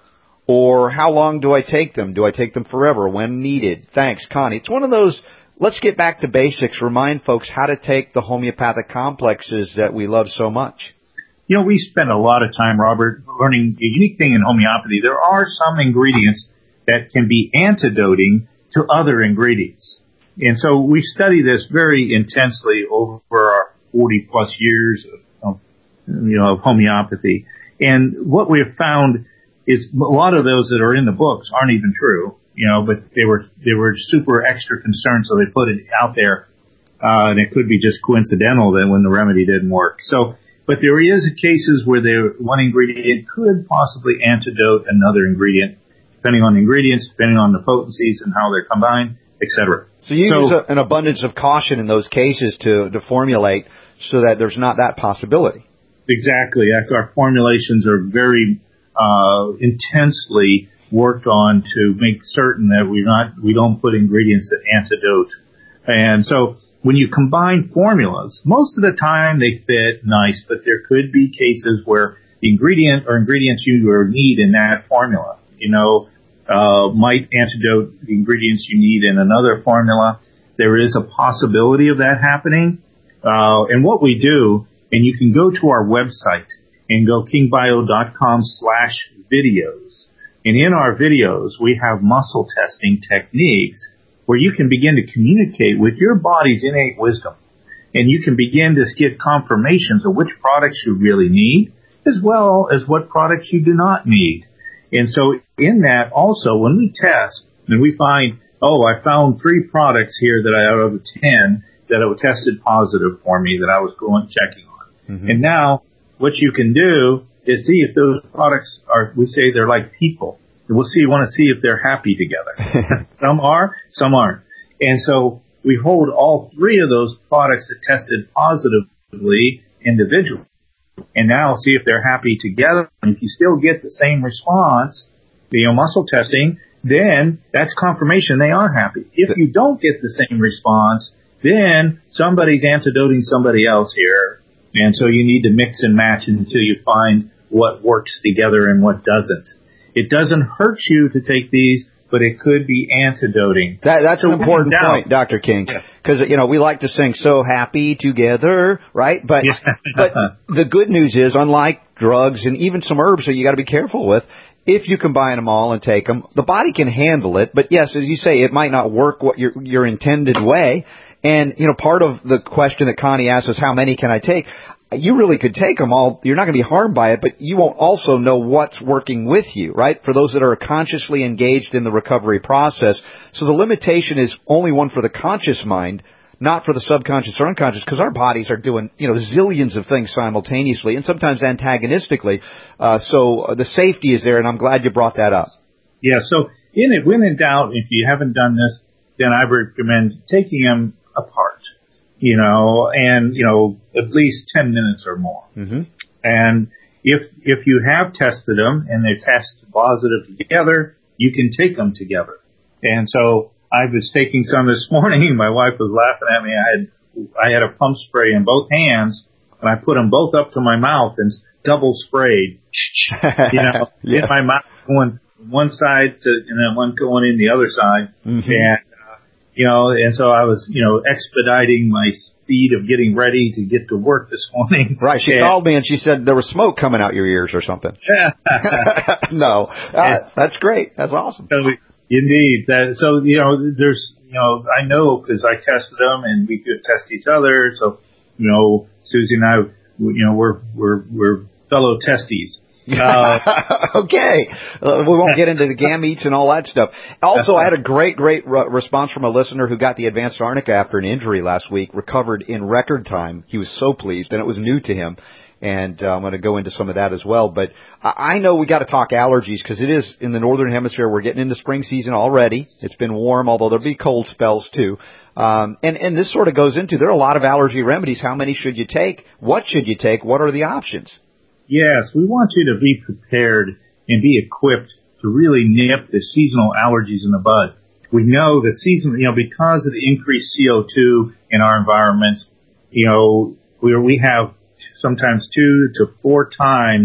Or how long do I take them? Do I take them forever when needed? Thanks, Connie. It's one of those, let's get back to basics, remind folks how to take the homeopathic complexes that we love so much. You know, we spend a lot of time, Robert, learning the unique thing in homeopathy. There are some ingredients that can be antidoting to other ingredients. And so we study this very intensely over our forty plus years of, of you know, of homeopathy. And what we have found is a lot of those that are in the books aren't even true, you know, but they were, they were super extra concerned, so they put it out there. Uh, and it could be just coincidental that when the remedy didn't work. So, but there is cases where there, one ingredient could possibly antidote another ingredient, depending on the ingredients, depending on the potencies and how they're combined, et cetera. So you so, use a, an abundance of caution in those cases to, to formulate so that there's not that possibility. Exactly. Our formulations are very uh, intensely worked on to make certain that we're not, we don't put ingredients that antidote. And so when you combine formulas, most of the time they fit nice, but there could be cases where the ingredient or ingredients you need in that formula, you know, uh, might antidote the ingredients you need in another formula. There is a possibility of that happening. Uh, and what we do, and you can go to our website and go kingbio.com slash videos. And in our videos, we have muscle testing techniques where you can begin to communicate with your body's innate wisdom. And you can begin to get confirmations of which products you really need, as well as what products you do not need. And so in that also, when we test and we find, oh, I found three products here that I, out of ten, that have tested positive for me that I was going checking on. Mm-hmm. And now what you can do is see if those products are, we say they're like people. And we'll see, want to see if they're happy together. Some are, some aren't. And so we hold all three of those products that tested positively individually. And now see if they're happy together. And if you still get the same response, you know, muscle testing, then that's confirmation they are happy. If you don't get the same response, then somebody's antidoting somebody else here. And so you need to mix and match until you find what works together and what doesn't. It doesn't hurt you to take these, but it could be antidoting. That, that's so an important point, Doctor King. Because, yes. you know, we like to sing So Happy Together, right? But, yeah. but the good news is, unlike drugs and even some herbs that you got to be careful with, if you combine them all and take them, the body can handle it. But yes, as you say, it might not work what your, your intended way. And, you know, part of the question that Connie asked is, how many can I take? You really could take them all. You're not going to be harmed by it, but you won't also know what's working with you, right? For those that are consciously engaged in the recovery process. So the limitation is only one for the conscious mind, not for the subconscious or unconscious, because our bodies are doing, you know, zillions of things simultaneously and sometimes antagonistically. Uh, so the safety is there, and I'm glad you brought that up. Yeah, so in it, when in doubt, if you haven't done this, then I recommend taking them apart, you know, and, you know, at least ten minutes or more. Mm-hmm. And if, if you have tested them and they test positive together, you can take them together. And so I was taking some this morning and my wife was laughing at me. I had, I had a pump spray in both hands and I put them both up to my mouth and double sprayed, you know, yeah. in my mouth going one side to, and then one going in the other side. Mm-hmm. And, You know, and so I was, you know, expediting my speed of getting ready to get to work this morning. Right. She and, called me and she said there was smoke coming out your ears or something. No, uh, that's great. That's awesome. So, indeed. That, so, you know, there's, you know, I know because I tested them and we could test each other. So, you know, Susie and I, you know, we're, we're, we're fellow testies. Uh, okay. Uh, we won't get into the gametes and all that stuff. Also, I had a great, great re- response from a listener who got the advanced arnica after an injury last week, recovered in record time. He was so pleased, and it was new to him. And uh, I'm going to go into some of that as well. But I know we got to talk allergies because it is in the northern hemisphere. We're getting into spring season already. It's been warm, although there'll be cold spells too. Um, and, and this sort of goes into, there are a lot of allergy remedies. How many should you take? What should you take? What are the options? Yes, we want you to be prepared and be equipped to really nip the seasonal allergies in the bud. We know the season, you know, because of the increased C O two in our environment, you know, we we have sometimes two to four times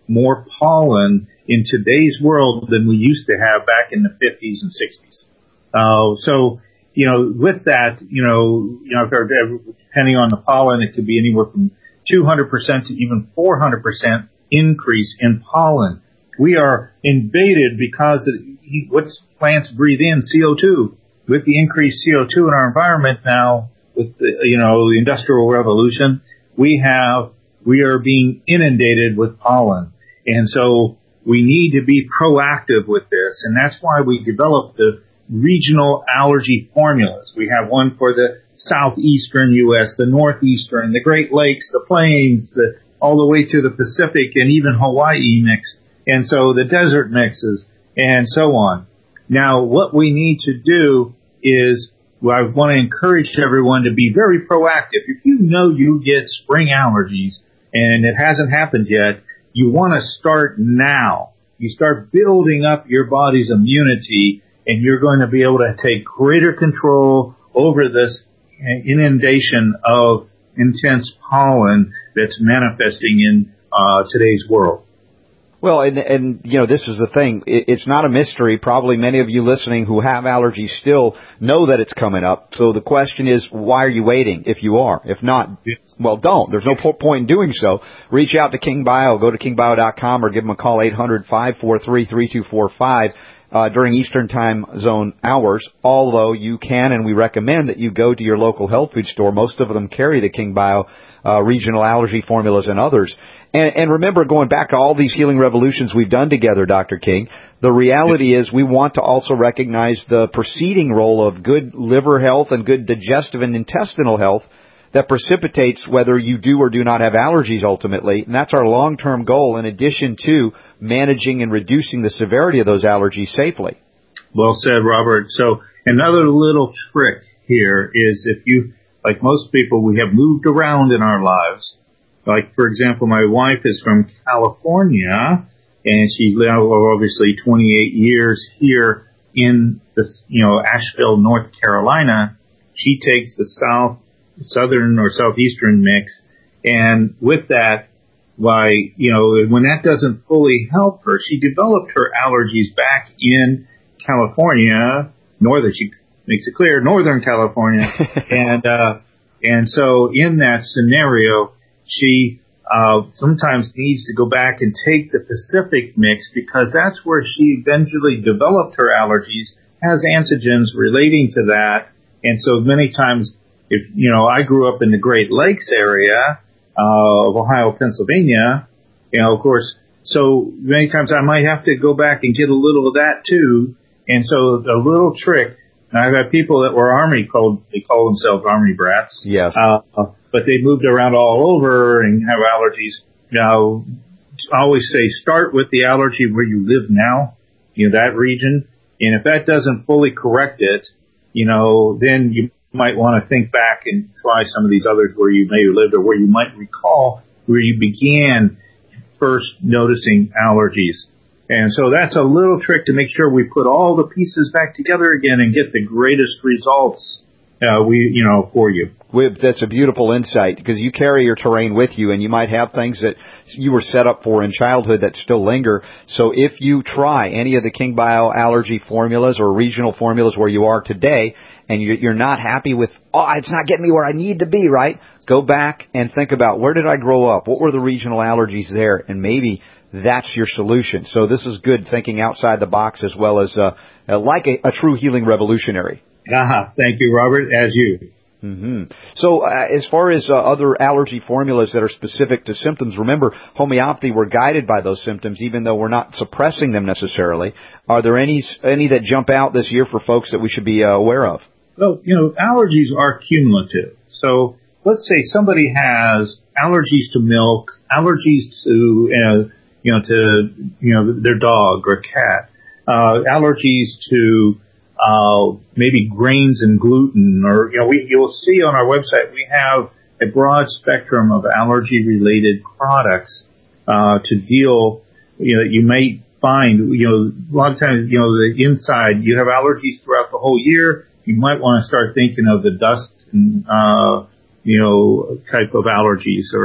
more pollen in today's world than we used to have back in the fifties and sixties. Uh, so, you know, with that, you know, you know, depending on the pollen, it could be anywhere from two hundred percent to even four hundred percent increase in pollen. We are invaded because of what plants breathe in, C O two. With the increased C O two in our environment now, with the, you know, the Industrial Revolution, we have, we are being inundated with pollen. And so we need to be proactive with this. And that's why we developed the regional allergy formulas. We have one for the southeastern U S, the northeastern, the Great Lakes, the plains, the, all the way to the Pacific and even Hawaii mix. And so the desert mixes and so on. Now, what we need to do is, well, I want to encourage everyone to be very proactive. If you know you get spring allergies and it hasn't happened yet, you want to start now. You start building up your body's immunity, and you're going to be able to take greater control over this inundation of intense pollen that's manifesting in uh, today's world. Well, and, and, you know, this is the thing. It, it's not a mystery. Probably many of you listening who have allergies still know that it's coming up. So the question is, why are you waiting if you are? If not, well, don't. There's no point in doing so. Reach out to King Bio. Go to king bio dot com or give them a call, eight hundred, five four three, three two four five. Uh, during Eastern Time Zone hours, although you can and we recommend that you go to your local health food store. Most of them carry the King Bio uh, regional allergy formulas and others. And, and remember, going back to all these healing revolutions we've done together, Doctor King, the reality is we want to also recognize the preceding role of good liver health and good digestive and intestinal health that precipitates whether you do or do not have allergies ultimately. And that's our long-term goal in addition to managing and reducing the severity of those allergies safely. Well said, Robert. So another little trick here is if you, like most people, we have moved around in our lives. Like, for example, my wife is from California, and she's now obviously twenty-eight years here in this, you know, Asheville, North Carolina. She takes the south, southern or southeastern mix, and with that, why, you know, when that doesn't fully help her, she developed her allergies back in California, northern, she makes it clear, Northern California, and, uh, and so in that scenario, she, uh, sometimes needs to go back and take the Pacific mix because that's where she eventually developed her allergies, has antigens relating to that, and so many times, if, you know, I grew up in the Great Lakes area, Uh, of Ohio, Pennsylvania, you know, of course, so many times I might have to go back and get a little of that too. And so the little trick, and I've had people that were Army called, they call themselves Army brats. Yes. Uh, but they moved around all over and have allergies. Now, I always say start with the allergy where you live now, you know, that region. And if that doesn't fully correct it, you know, then you might want to think back and try some of these others where you may have lived or where you might recall where you began first noticing allergies. And so that's a little trick to make sure we put all the pieces back together again and get the greatest results uh, we, you know, for you. That's a beautiful insight because you carry your terrain with you and you might have things that you were set up for in childhood that still linger. So if you try any of the King Bio allergy formulas or regional formulas where you are today and you're not happy with, oh, it's not getting me where I need to be, right? Go back and think about where did I grow up? What were the regional allergies there? And maybe that's your solution. So this is good thinking outside the box as well as uh, like a, a true healing revolutionary. Uh-huh. Thank you, Robert, as you. Mm-hmm. So uh, as far as uh, other allergy formulas that are specific to symptoms, remember, homeopathy, we're guided by those symptoms, even though we're not suppressing them necessarily. Are there any any that jump out this year for folks that we should be uh, aware of? Well, you know, allergies are cumulative. So let's say somebody has allergies to milk, allergies to, uh, you know, to, you know, their dog or cat, uh, allergies to Uh, maybe grains and gluten, or, you know, we, you'll see on our website, we have a broad spectrum of allergy-related products, uh, to deal, you know, you may find, you know, a lot of times, you know, the inside, you have allergies throughout the whole year, you might want to start thinking of the dust and, uh, you know, type of allergies, or,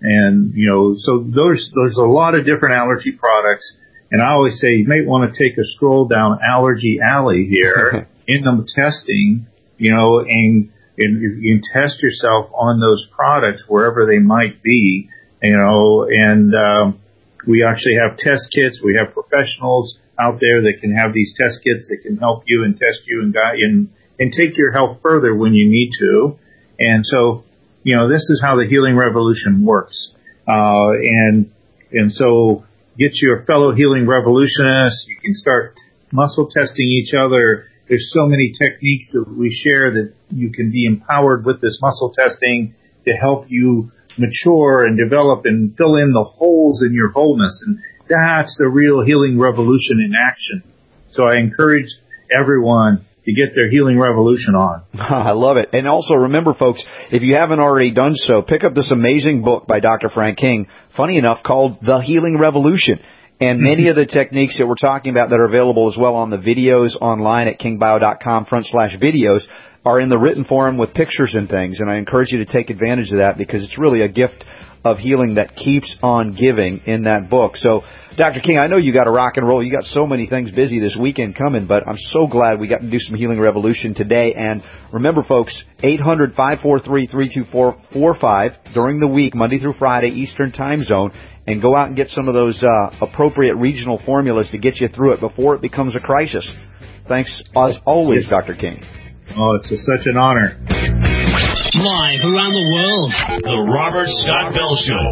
And, you know, so there's, there's a lot of different allergy products. And I always say you may want to take a stroll down Allergy Alley here in the testing, you know, and, and you can test yourself on those products wherever they might be, you know, and, um, we actually have test kits. We have professionals out there that can have these test kits that can help you and test you and guide and, and take your health further when you need to. And so, you know, this is how the Healing Revolution works. Uh, and, and so get your fellow healing revolutionists. You can start muscle testing each other. There's so many techniques that we share that you can be empowered with this muscle testing to help you mature and develop and fill in the holes in your wholeness. And that's the real healing revolution in action. So I encourage everyone to get their healing revolution on. I love it. And also remember, folks, if you haven't already done so, pick up this amazing book by Doctor Frank King, funny enough, called The Healing Revolution. And many of the techniques that we're talking about that are available as well on the videos online at kingbio.com front slash videos are in the written form with pictures and things. And I encourage you to take advantage of that because it's really a gift of healing that keeps on giving in that book. So, Doctor King, I know you got to rock and roll. You got so many things busy this weekend coming, but I'm so glad we got to do some Healing Revolution today. And remember, folks, eight hundred, five four three, three two four four five during the week, Monday through Friday, Eastern Time Zone, and go out and get some of those uh, appropriate regional formulas to get you through it before it becomes a crisis. Thanks, as always, Doctor King. Oh, it's a, such an honor. Live around the world, The Robert Scott Bell Show.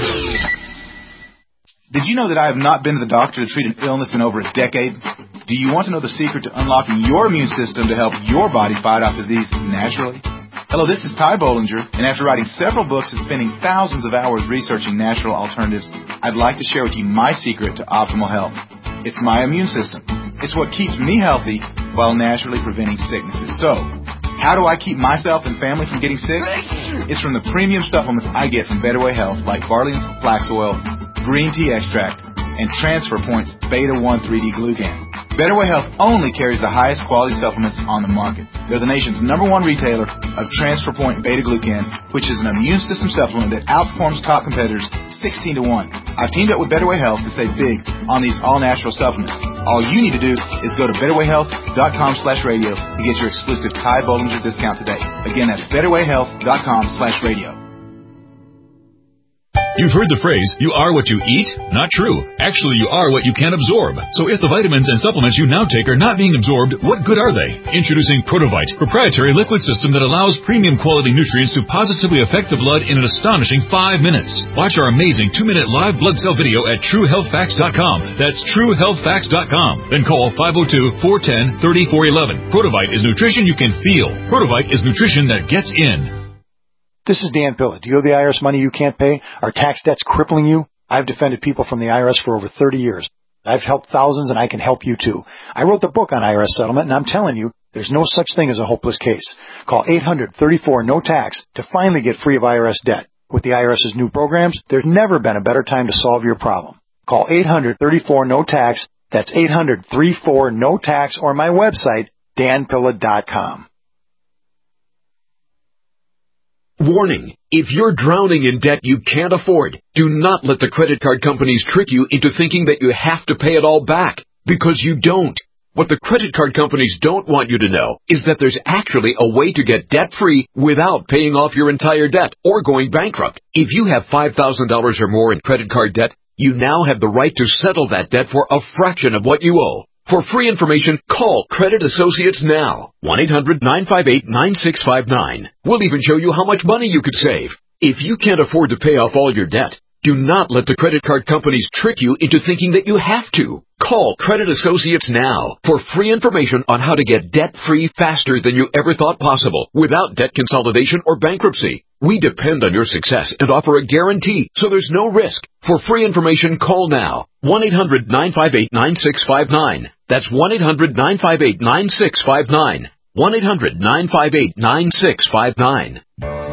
Did you know that I have not been to the doctor to treat an illness in over a decade? Do you want to know the secret to unlocking your immune system to help your body fight off disease naturally? Hello, this is Ty Bollinger, and after writing several books and spending thousands of hours researching natural alternatives, I'd like to share with you my secret to optimal health. It's my immune system. It's what keeps me healthy while naturally preventing sicknesses. So, how do I keep myself and family from getting sick? It's from the premium supplements I get from Better Way Health, like Barley's Flax Oil, Green Tea Extract, and Transfer Point's Beta one three D Glucan. Better Way Health only carries the highest quality supplements on the market. They're the nation's number one retailer of Transfer Point Beta Glucan, which is an immune system supplement that outperforms top competitors sixteen to one. I've teamed up with Better Way Health to save big on these all-natural supplements. All you need to do is go to betterwayhealth.com slash radio to get your exclusive Ty Bollinger discount today. Again, that's betterwayhealth.com slash radio. You've heard the phrase, you are what you eat? Not true. Actually, you are what you can absorb. So if the vitamins and supplements you now take are not being absorbed, what good are they? Introducing Protovite, proprietary liquid system that allows premium quality nutrients to positively affect the blood in an astonishing five minutes. Watch our amazing two-minute live blood cell video at true health facts dot com. That's true health facts dot com. Then call five oh two, four one zero, three four one one. Protovite is nutrition you can feel. Protovite is nutrition that gets in. This is Dan Pilla. Do you owe the I R S money you can't pay? Are tax debts crippling you? I've defended people from the I R S for over thirty years. I've helped thousands, and I can help you too. I wrote the book on I R S settlement, and I'm telling you, there's no such thing as a hopeless case. Call eight hundred, thirty-four, no tax to finally get free of I R S debt. With the I R S's new programs, there's never been a better time to solve your problem. Call eight hundred, thirty-four, no tax. That's eight hundred, thirty-four, no tax, or my website, dan pilla dot com. Warning, if you're drowning in debt you can't afford, do not let the credit card companies trick you into thinking that you have to pay it all back, because you don't. What the credit card companies don't want you to know is that there's actually a way to get debt-free without paying off your entire debt or going bankrupt. If you have five thousand dollars or more in credit card debt, you now have the right to settle that debt for a fraction of what you owe. For free information, call Credit Associates now. one eight hundred, nine five eight, nine six five nine. We'll even show you how much money you could save. If you can't afford to pay off all your debt, do not let the credit card companies trick you into thinking that you have to. Call Credit Associates now for free information on how to get debt-free faster than you ever thought possible without debt consolidation or bankruptcy. We depend on your success and offer a guarantee, so there's no risk. For free information, call now. one eight hundred, nine five eight, nine six five nine. That's one eight hundred, nine five eight, nine six five nine. one eight hundred, nine five eight, nine six five nine. A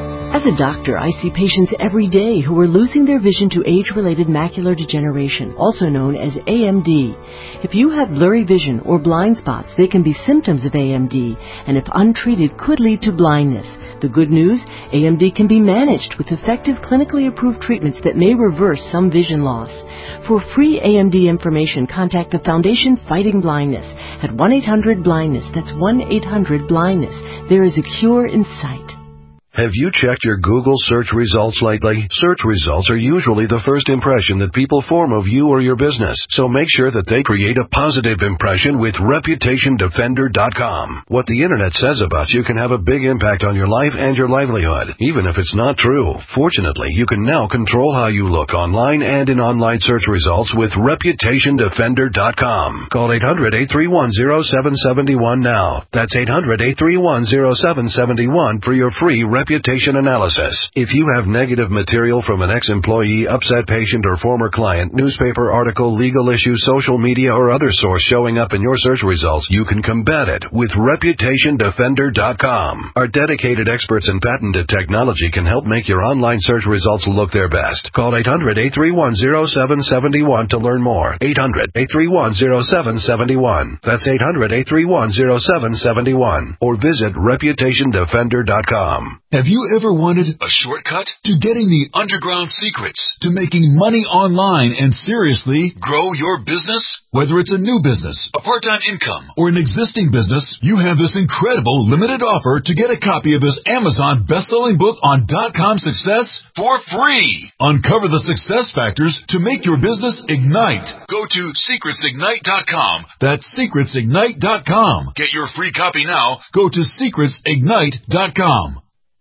As a doctor, I see patients every day who are losing their vision to age-related macular degeneration, also known as A M D. If you have blurry vision or blind spots, they can be symptoms of A M D, and if untreated, could lead to blindness. The good news, A M D can be managed with effective clinically approved treatments that may reverse some vision loss. For free A M D information, contact the Foundation Fighting Blindness at one eight hundred blindness. That's one eight hundred blindness. There is a cure in sight. Have you checked your Google search results lately? Search results are usually the first impression that people form of you or your business, so make sure that they create a positive impression with reputation defender dot com. What the internet says about you can have a big impact on your life and your livelihood, even if it's not true. Fortunately, you can now control how you look online and in online search results with reputation defender dot com. Call eight hundred, eight three one, zero seven seven one now. That's eight hundred, eight three one, zero seven seven one for your free reputation analysis. If you have negative material from an ex-employee, upset patient, or former client, newspaper article, legal issue, social media, or other source showing up in your search results, you can combat it with reputation defender dot com. Our dedicated experts in patented technology can help make your online search results look their best. Call eight hundred, eight three one, zero seven seven one to learn more. eight hundred, eight three one, zero seven seven one. That's eight hundred, eight three one, zero seven seven one. Or visit reputation defender dot com. Have you ever wanted a shortcut to getting the underground secrets to making money online and seriously grow your business? Whether it's a new business, a part-time income, or an existing business, you have this incredible limited offer to get a copy of this Amazon best-selling book on dot-com success for free. Uncover the success factors to make your business ignite. Go to secrets ignite dot com. That's secrets ignite dot com. Get your free copy now. Go to secrets ignite dot com.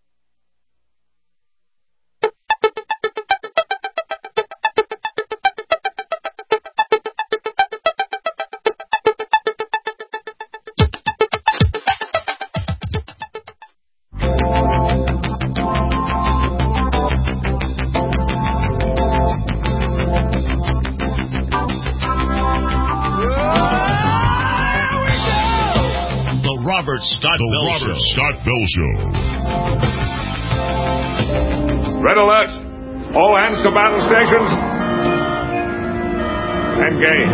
Robert Scott the Bell Robert Show. Scott Bell Show. Red alert! All hands to battle stations. Engage.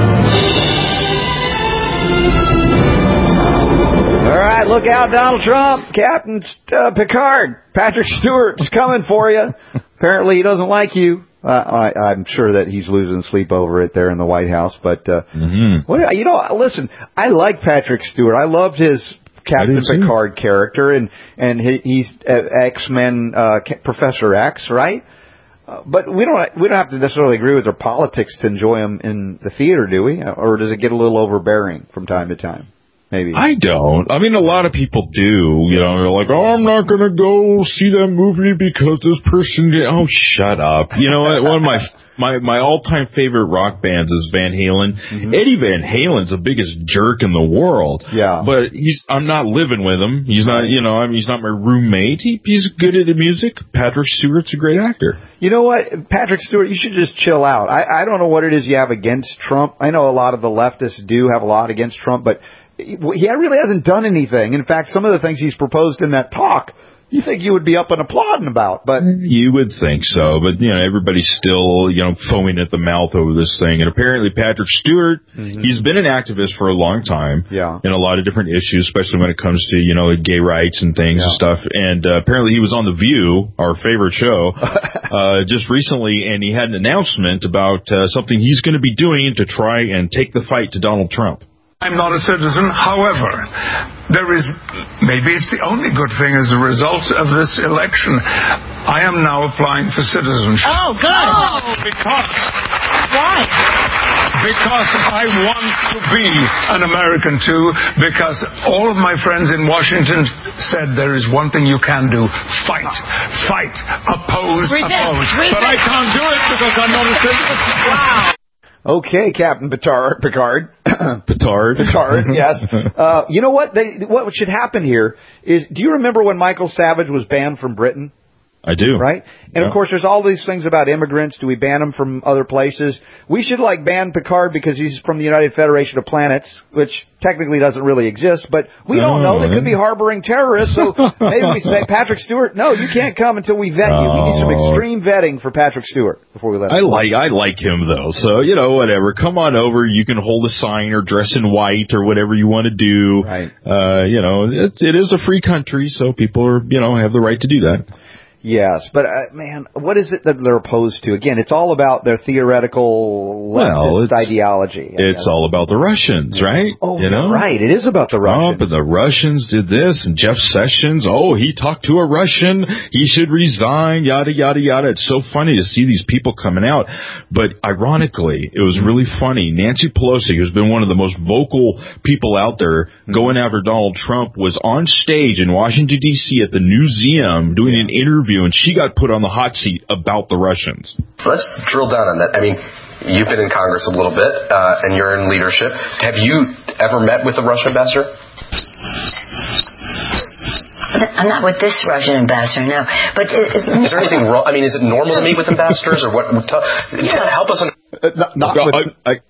All right, look out, Donald Trump. Captain uh, Picard. Patrick Stewart's coming for you. Apparently he doesn't like you. Uh, I, I'm sure that he's losing sleep over it there in the White House. But, uh, mm-hmm. what, you know, listen, I like Patrick Stewart. I loved his Captain Picard character, and, and he, he's uh, X-Men, uh, Professor X, right? Uh, but we don't we don't have to necessarily agree with their politics to enjoy him in the theater, do we? Or does it get a little overbearing from time to time? Maybe. I don't. I mean, a lot of people do. You know, they're like, oh, I'm not going to go see that movie because this person did. Oh, shut up. You know, one of my my my all-time favorite rock bands is Van Halen. Mm-hmm. Eddie Van Halen's the biggest jerk in the world. Yeah. But he's I'm not living with him. He's not, you know, I mean, he's not my roommate. He, he's good at the music. Patrick Stewart's a great actor. You know what, Patrick Stewart, you should just chill out. I, I don't know what it is you have against Trump. I know a lot of the leftists do have a lot against Trump, but he really hasn't done anything. In fact, some of the things he's proposed in that talk, you think you would be up and applauding about. But you would think so. But, you know, everybody's still, you know, foaming at the mouth over this thing. And apparently Patrick Stewart, mm-hmm. he's been an activist for a long time. Yeah. In a lot of different issues, especially when it comes to, you know, gay rights and things yeah. and stuff. And uh, apparently he was on The View, our favorite show, uh, just recently, and he had an announcement about uh, something he's going to be doing to try and take the fight to Donald Trump. I'm not a citizen. However, there is, maybe it's the only good thing as a result of this election. I am now applying for citizenship. Oh, good. Oh. Because. Why? Because I want to be an American too, because all of my friends in Washington said there is one thing you can do. Fight. Fight. Oppose. Resist. Oppose. Resist. But I can't do it because I'm not a citizen. Wow. Okay, Captain Picard. Picard. Petard. Petard, yes. Uh, you know what? They, what should happen here is, do you remember when Michael Savage was banned from Britain? I do. Right? And, yeah. of course, there's all these things about immigrants. Do we ban them from other places? We should, like, ban Picard because he's from the United Federation of Planets, which technically doesn't really exist. But we don't know. They could be harboring terrorists. So maybe we say, Patrick Stewart, no, you can't come until we vet you. We need some extreme vetting for Patrick Stewart before we let him I come. like I like him, though. So, you know, whatever. Come on over. You can hold a sign or dress in white or whatever you want to do. Right. Uh, you know, it's, it is a free country, so people are, you know, have the right to do that. Yes, but, uh, man, what is it that they're opposed to? Again, it's all about their theoretical leftist well, ideology. It's all about the Russians, right? Oh, you know? right. It is about the Russians. Trump and the Russians did this, and Jeff Sessions, oh, he talked to a Russian, he should resign, yada, yada, yada. It's so funny to see these people coming out. But ironically, it was really funny. Nancy Pelosi, who's been one of the most vocal people out there going after Donald Trump, was on stage in Washington, D C at the Newseum doing an interview, and she got put on the hot seat about the Russians. Let's drill down on that. I mean, you've been in Congress a little bit, uh, and you're in leadership. Have you ever met with the Russian ambassador? I'm not with this Russian ambassador, no. But is, is there anything wrong? I mean, is it normal to meet with ambassadors, or what? Tell, yeah. Help us understand. Uh, not, not with, I, I,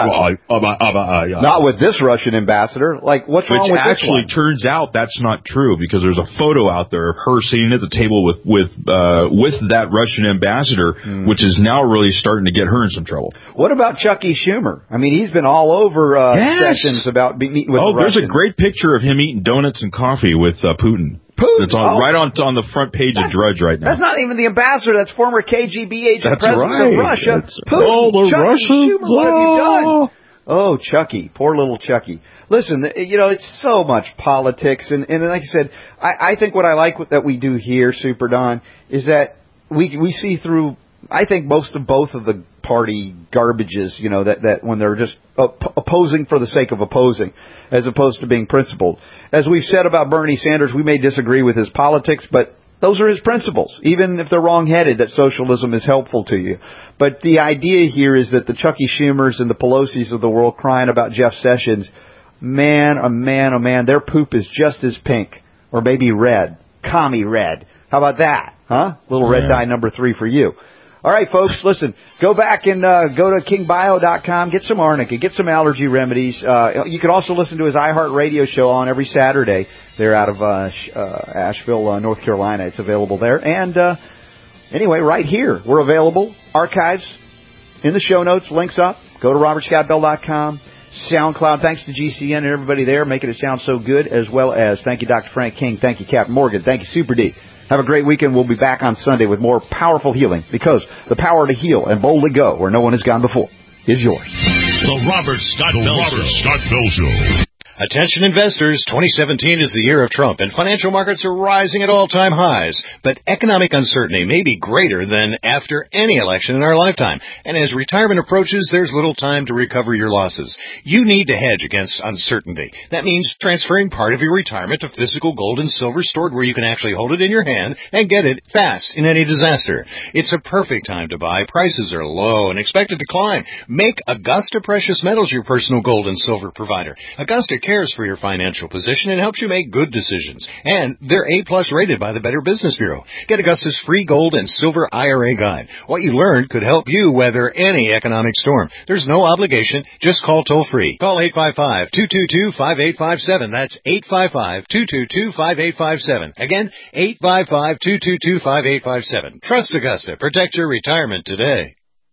yeah, not with this Russian ambassador. Like, what's Which wrong with this actually one? turns out that's not true, because there's a photo out there of her sitting at the table with with uh, with that Russian ambassador, mm. which is now really starting to get her in some trouble. What about Chucky Schumer? I mean, he's been all over uh, yes. Sessions about be- meeting with oh, the Russians. There's a great picture of him eating donuts and coffee with uh, Putin. Putin? It's on, oh. right on on the front page that's, of Drudge right now. That's not even the ambassador. That's former K G B agent, that's president right. of Russia. That's, Putin, oh, the Chucky Russians. Schumer, what have you done? Oh, Chucky. Poor little Chucky. Listen, you know, it's so much politics. And, and like I said, I, I think what I like that we do here, Super Don, is that we we see through, I think, most of both of the party garbages, you know, that, that when they're just op- opposing for the sake of opposing, as opposed to being principled. As we've said about Bernie Sanders, we may disagree with his politics, but those are his principles, even if they're wrong-headed, that socialism is helpful to you. But the idea here is that the Chucky Schumers and the Pelosi's of the world crying about Jeff Sessions, man, oh man, oh man, their poop is just as pink, or maybe red, commie red. How about that, huh? Little red dye number three for you. All right, folks, listen, go back and uh, go to king bio dot com, get some arnica, get some allergy remedies. Uh, you can also listen to his iHeart Radio show on every Saturday. They're out of uh, uh, Asheville, uh, North Carolina. It's available there. And uh, anyway, right here, we're available. Archives in the show notes, links up. Go to robert scott bell dot com. SoundCloud, thanks to G C N and everybody there making it sound so good, as well as thank you, Doctor Frank King. Thank you, Captain Morgan. Thank you, Super D. Have a great weekend. We'll be back on Sunday with more powerful healing, because the power to heal and boldly go where no one has gone before is yours. The Robert Scott the Bell Robert Show. Scott Bell Show. Attention investors, twenty seventeen is the year of Trump, and financial markets are rising at all-time highs. But economic uncertainty may be greater than after any election in our lifetime. And as retirement approaches, there's little time to recover your losses. You need to hedge against uncertainty. That means transferring part of your retirement to physical gold and silver stored where you can actually hold it in your hand and get it fast in any disaster. It's a perfect time to buy. Prices are low and expected to climb. Make Augusta Precious Metals your personal gold and silver provider. Augusta cares for your financial position and helps you make good decisions. And they're A-plus rated by the Better Business Bureau. Get Augusta's free gold and silver I R A guide. What you learned could help you weather any economic storm. There's no obligation. Just call toll-free. Call eight five five, two two two, five eight five seven. That's eight five five, two two two, five eight five seven. Again, eight five five, two two two, five eight five seven. Trust Augusta. Protect your retirement today.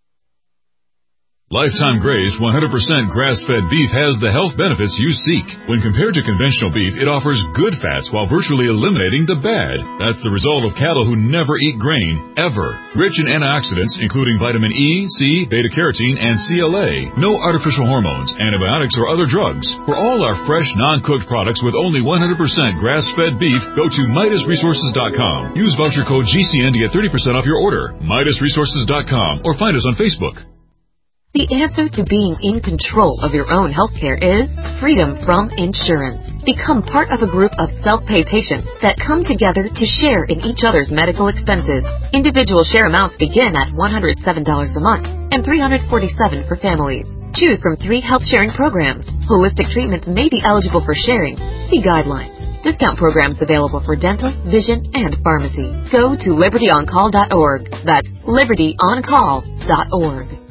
Lifetime Graze one hundred percent grass-fed beef has the health benefits you seek. When compared to conventional beef, it offers good fats while virtually eliminating the bad. That's the result of cattle who never eat grain, ever. Rich in antioxidants, including vitamin E, C, beta-carotene, and C L A. No artificial hormones, antibiotics, or other drugs. For all our fresh, non-cooked products with only one hundred percent grass-fed beef, go to Midas Resources dot com. Use voucher code G C N to get thirty percent off your order. Midas Resources dot com, or find us on Facebook. The answer to being in control of your own healthcare is freedom from insurance. Become part of a group of self-pay patients that come together to share in each other's medical expenses. Individual share amounts begin at one hundred seven dollars a month and three hundred forty-seven dollars for families. Choose from three health sharing programs. Holistic treatments may be eligible for sharing. See guidelines. Discount programs available for dental, vision, and pharmacy. Go to liberty on call dot org. That's liberty on call dot org.